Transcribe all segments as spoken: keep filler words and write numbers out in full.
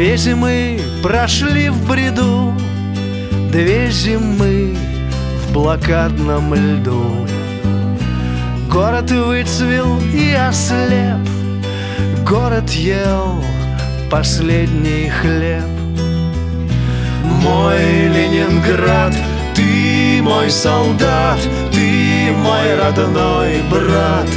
Две зимы прошли в бреду, две зимы в блокадном льду. Город выцвел и ослеп, город ел последний хлеб. Мой Ленинград, ты мой солдат, ты мой родной брат.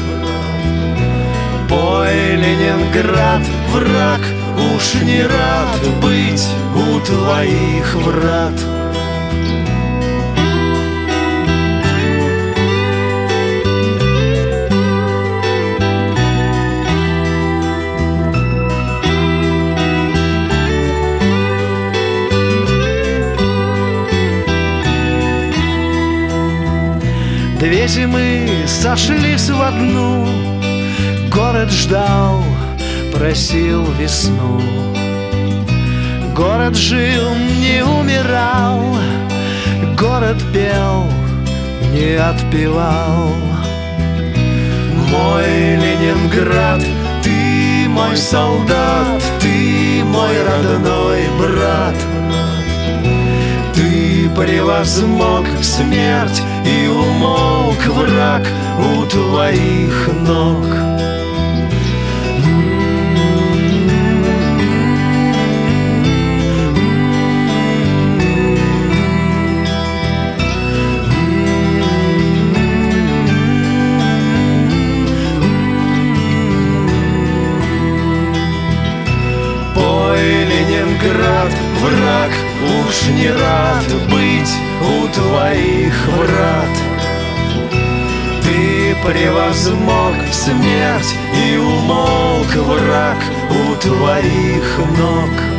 Пой, Ленинград, враг уж не рад быть у твоих врат. Две зимы сошлись в одну, город ждал, просил весну. Город жил, не умирал, город пел, не отпевал. Мой Ленинград, ты мой солдат, ты мой родной брат. Ты превозмог смерть и умолк враг у твоих ног. Пой, Ленинград, враг уж не рад быть у твоих врат. Ты превозмог смерть и умолк враг у твоих ног.